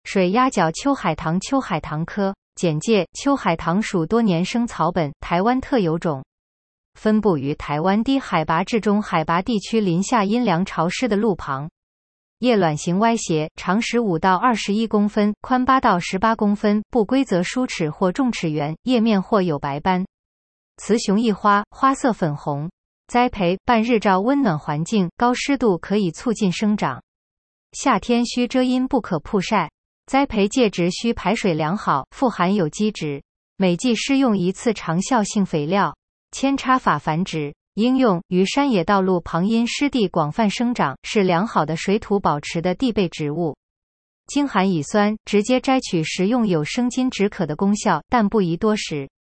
水鸭脚秋海棠秋海棠科。简介：秋海棠属多年生草本，台湾特有种，分布于台湾低海拔至中海拔地区林下阴凉潮湿的路旁。叶卵形歪斜，长15到21公分，宽8到18公分，不规则梳齿或重齿缘，叶面或有白斑。雌雄异花，花色粉红。栽培：半日照温暖环境，高湿度可以促进生长。夏天需遮阴，不可曝晒。栽培介质需排水良好，富含有机质。每季施用1次长效性肥料。扦插法繁殖。应用于山野道路旁因湿地广泛生长，是良好的水土保持的地备植物。经含乙酸，直接摘取食用有生津止渴的功效，但不宜多食。